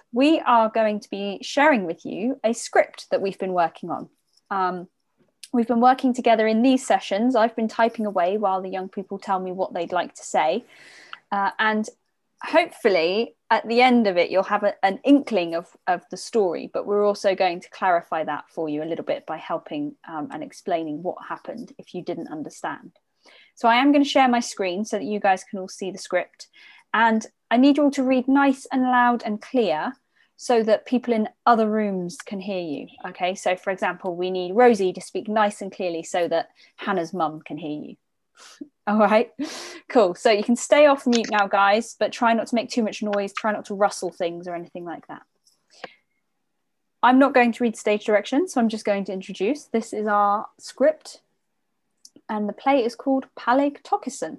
we are going to be sharing with you a script that we've been working on. We've been working together in these sessions. I've been typing away while the young people tell me what they'd like to say. And hopefully at the end of it, you'll have an inkling of the story, but we're also going to clarify that for you a little bit by helping and explaining what happened if you didn't understand. So I am going to share my screen so that you guys can all see the script. And I need you all to read nice and loud and clear so that people in other rooms can hear you. Okay, so for example, we need Rosie to speak nice and clearly so that Hannah's mum can hear you. All right, cool. So you can stay off mute now, guys, but try not to make too much noise. Try not to rustle things or anything like that. I'm not going to read stage directions, so I'm just going to introduce. This is our script, and the play is called Palig Tokkison.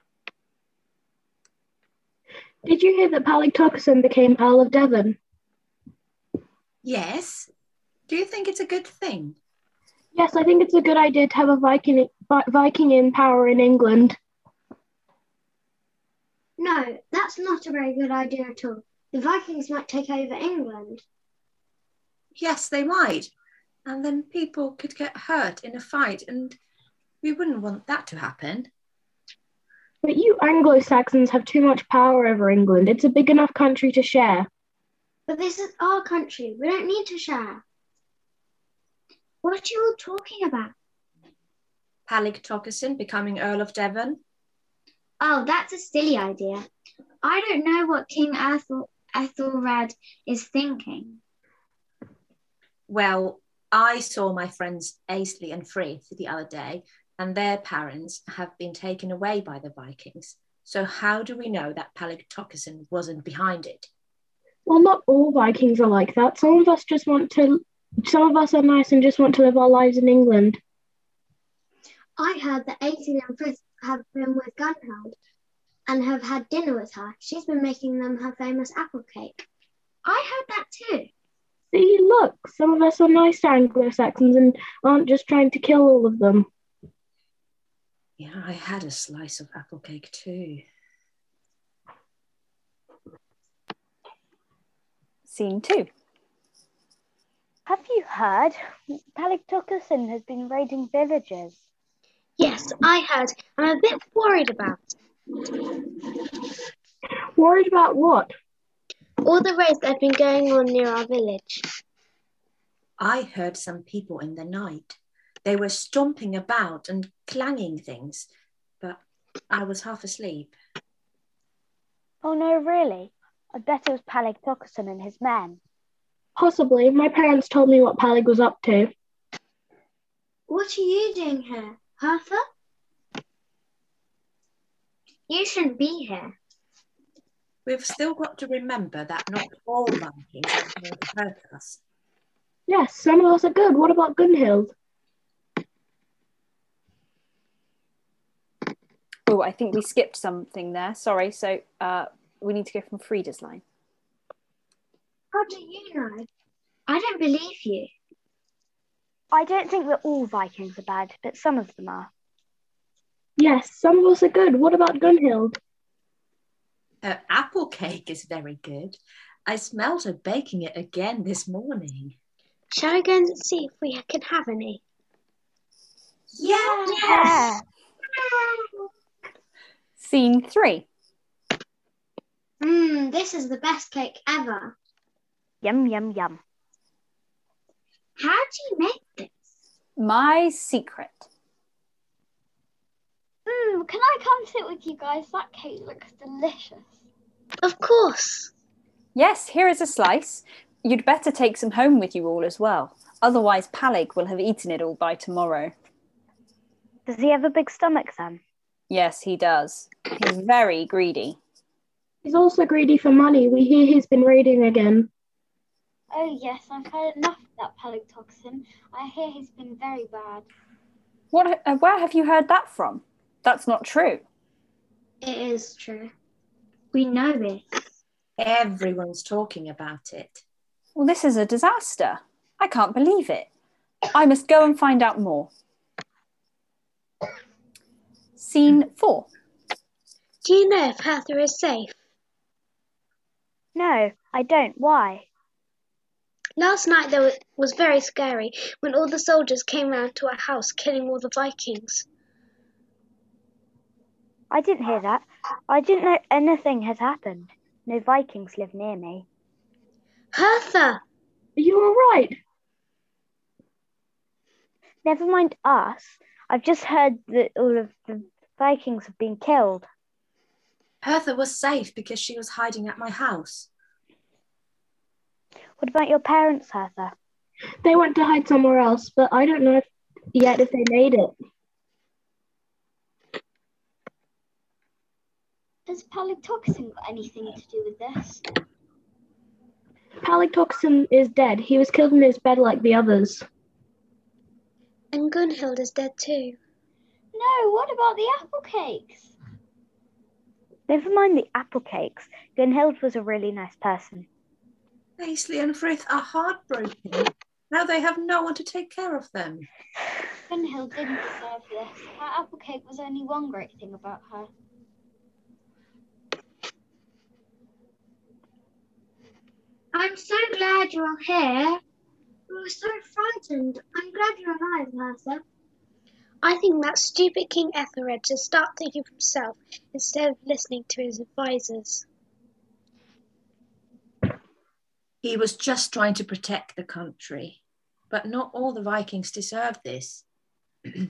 Did you hear that Palig Tokkison became Earl of Devon? Yes. Do you think it's a good thing? Yes, I think it's a good idea to have a Viking in power in England. No, that's not a very good idea at all. The Vikings might take over England. Yes, they might. And then people could get hurt in a fight, and we wouldn't want that to happen. But you Anglo-Saxons have too much power over England. It's a big enough country to share. But this is our country. We don't need to share. What are you all talking about? Palig Tokkison becoming Earl of Devon? Oh, that's a silly idea. I don't know what King Ethelred is thinking. Well, I saw my friends Aisley and Frith the other day, and their parents have been taken away by the Vikings. So how do we know that Palig Tokkison wasn't behind it? Well, not all Vikings are like that. Some of us are nice and just want to live our lives in England. I heard that Aisley and Frith have been with Gunhild and have had dinner with her. She's been making them her famous apple cake. I heard that too. See, look, some of us are nice Anglo-Saxons and aren't just trying to kill all of them. Yeah, I had a slice of apple cake too. Scene 2. Have you heard? Palig Tokkison has been raiding villages. Yes, I heard. I'm a bit worried about it. Worried about what? All the raids that have been going on near our village. I heard some people in the night. They were stomping about and clanging things, but I was half asleep. Oh no, really? I bet it was Palig Tokkison and his men. Possibly. My parents told me what Palig was up to. What are you doing here, Hertha? You shouldn't be here. We've still got to remember that not all Vikings are going to hurt us. Yes, some of us are good. What about Gunhild? Oh, I think we skipped something there. Sorry. So we need to go from Frida's line. How do you know? I don't believe you. I don't think that all Vikings are bad, but some of them are. Yes, some of us are good. What about Gunhild? Apple cake is very good. I smelled her baking it again this morning. Shall I go and see if we can have any? Yes! Scene 3. This is the best cake ever. Yum, yum, yum. How do you make this? My secret. Can I come sit with you guys? That cake looks delicious. Of course. Yes, here is a slice. You'd better take some home with you all as well. Otherwise, Palig will have eaten it all by tomorrow. Does he have a big stomach then? Yes, he does. He's very greedy. He's also greedy for money. We hear he's been raiding again. Oh yes, I've heard enough of that Palig Tokkison. I hear he's been very bad. Where have you heard that from? That's not true. It is true. We know this. Everyone's talking about it. Well, this is a disaster. I can't believe it. I must go and find out more. Scene 4. Do you know if Hertha is safe? No, I don't. Why? Last night was very scary when all the soldiers came round to our house killing all the Vikings. I didn't hear that. I didn't know anything had happened. No Vikings live near me. Hertha! Are you all right? Never mind us. I've just heard that all of the Vikings have been killed. Hertha was safe because she was hiding at my house. What about your parents, Hertha? They went to hide somewhere else, but I don't know yet if they made it. Has Paligtoxin got anything to do with this? Paligtoxin is dead. He was killed in his bed like the others. And Gunhild is dead too. No, what about the apple cakes? Never mind the apple cakes. Gunhild was a really nice person. Aisley and Frith are heartbroken. Now they have no one to take care of them. Gunhild didn't deserve this. Her apple cake was only one great thing about her. I'm so glad you're here. We were so frightened. I'm glad you're alive, Hertha. I think that stupid King Ethelred should start thinking for himself instead of listening to his advisors. He was just trying to protect the country. But not all the Vikings deserve this. Where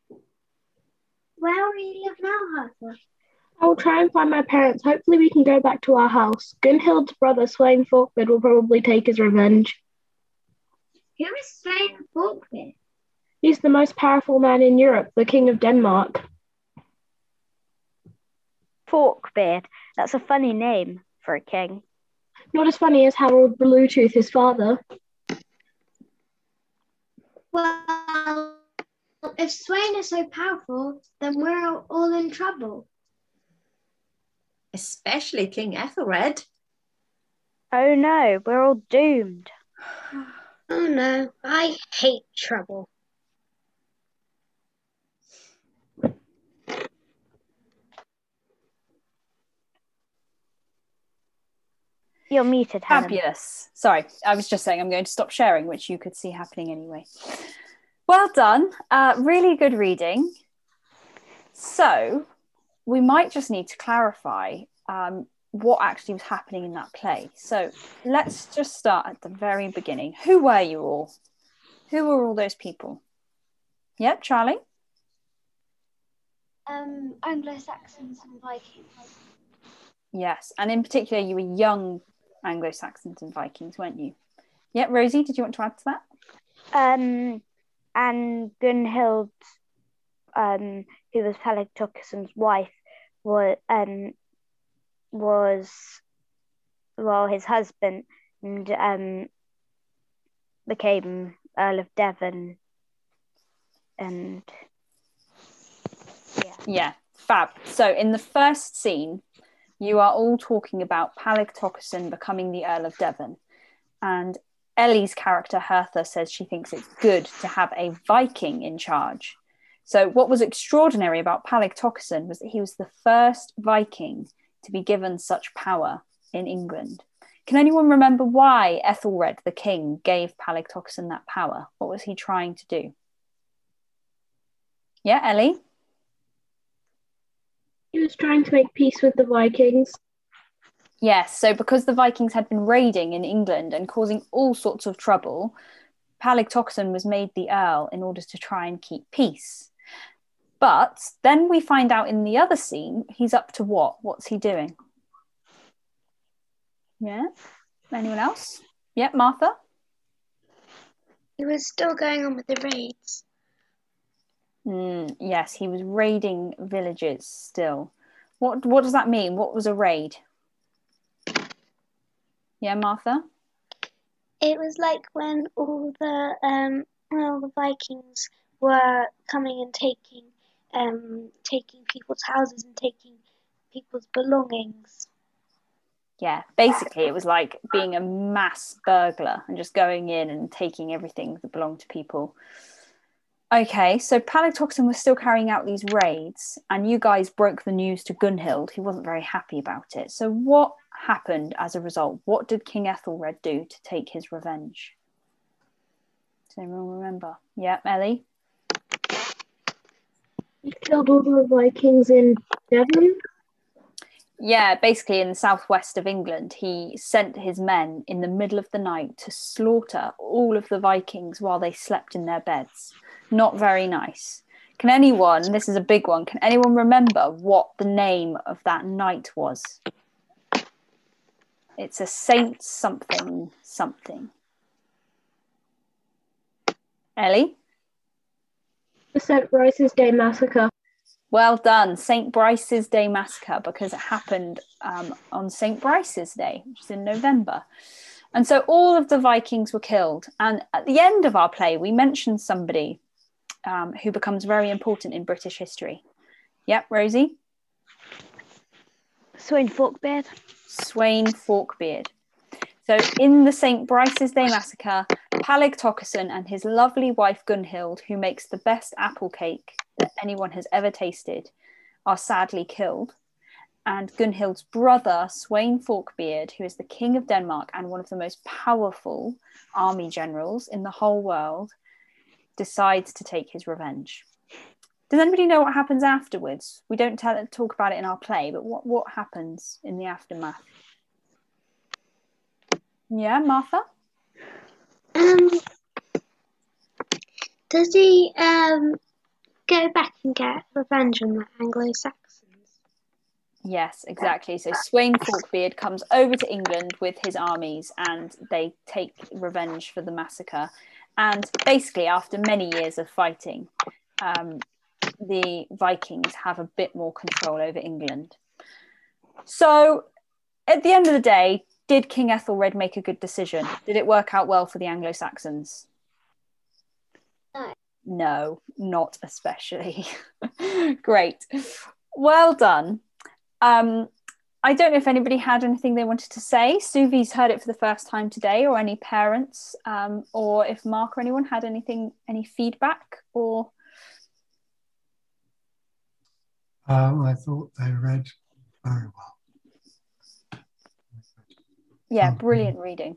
will you live now, Hertha? I will try and find my parents. Hopefully we can go back to our house. Gunhild's brother, Sweyn Forkbeard, will probably take his revenge. Who is Sweyn Forkbeard? He's the most powerful man in Europe, the King of Denmark. Forkbeard. That's a funny name for a king. Not as funny as Harold Bluetooth, his father. Well, if Sweyn is so powerful, then we're all in trouble. Especially King Ethelred. Oh no, we're all doomed. Oh no, I hate trouble. You're muted, Helen. Fabulous. Sorry, I was just saying I'm going to stop sharing, which you could see happening anyway. Well done. Really good reading. So we might just need to clarify what actually was happening in that play. So let's just start at the very beginning. Who were you all? Who were all those people? Yep, Charlie? Anglo-Saxons and Vikings. Yes, and in particular, you were young Anglo-Saxons and Vikings, weren't you? Yeah, Rosie, did you want to add to that? And Gunhild, who was Paligtoxin's wife, was his husband, and became Earl of Devon, and yeah, fab. So in the first scene, you are all talking about Paligtoxin becoming the Earl of Devon, and Ellie's character Hertha says she thinks it's good to have a Viking in charge. So what was extraordinary about Paligtoxin was that he was the first Viking to be given such power in England. Can anyone remember why Ethelred, the king, gave Paligtoxin that power? What was he trying to do? Yeah, Ellie? He was trying to make peace with the Vikings. Yes, so because the Vikings had been raiding in England and causing all sorts of trouble, Paligtoxin was made the Earl in order to try and keep peace. But then we find out in the other scene, he's up to what? What's he doing? Yeah? Anyone else? Yeah, Martha? He was still going on with the raids. Yes, he was raiding villages still. What does that mean? What was a raid? Yeah, Martha? It was like when all the Vikings were coming and taking people's houses and taking people's belongings. Yeah, basically it was like being a mass burglar and just going in and taking everything that belonged to people. Okay, so Paligtoxin was still carrying out these raids, and you guys broke the news to Gunhild, who wasn't very happy about it. So what happened as a result? What did King Ethelred do to take his revenge? Does anyone remember? Yeah, Ellie? He killed all the Vikings in Devon. Yeah, basically in the southwest of England, he sent his men in the middle of the night to slaughter all of the Vikings while they slept in their beds. Not very nice. Can anyone, this is a big one, can anyone remember what the name of that night was? It's a Saint something something. Ellie? The St. Brice's Day Massacre. Well done, St. Brice's Day Massacre, because it happened on St. Brice's Day, which is in November. And so all of the Vikings were killed. And at the end of our play, we mentioned somebody who becomes very important in British history. Yep, Rosie? Sweyn Forkbeard. Sweyn Forkbeard. So in the St. Brice's Day Massacre, Peleg Tockison and his lovely wife Gunhild, who makes the best apple cake that anyone has ever tasted, are sadly killed. And Gunhild's brother, Sweyn Forkbeard, who is the king of Denmark and one of the most powerful army generals in the whole world, decides to take his revenge. Does anybody know what happens afterwards? We don't talk about it in our play, but what happens in the aftermath? Yeah, Martha? Does he go back and get revenge on the Anglo-Saxons? Yes, exactly. So Sweyn Forkbeard comes over to England with his armies and they take revenge for the massacre. And basically, after many years of fighting, the Vikings have a bit more control over England. So at the end of the day, did King Ethelred make a good decision? Did it work out well for the Anglo-Saxons? No, not especially. Great. Well done. I don't know if anybody had anything they wanted to say. Suvi's heard it for the first time today, or any parents, or if Mark or anyone had anything, any feedback or... I thought they read very well. Yeah, brilliant reading.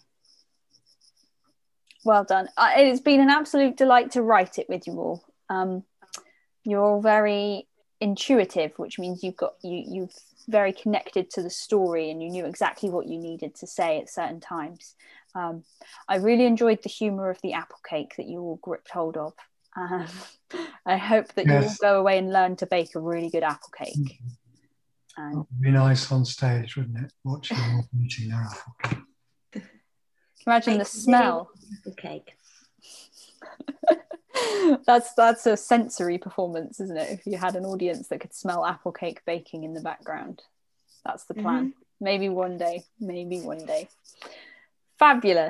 Well done. It's been an absolute delight to write it with you all. You're all very intuitive, which means you've very connected to the story and you knew exactly what you needed to say at certain times. I really enjoyed the humour of the apple cake that you all gripped hold of. I hope that you will go away and learn to bake a really good apple cake. It would be nice on stage, wouldn't it? Watching them all eating their apple cake. Imagine the smell. Apple cake. That's a sensory performance, isn't it? If you had an audience that could smell apple cake baking in the background. That's the plan. Maybe one day. Fabulous.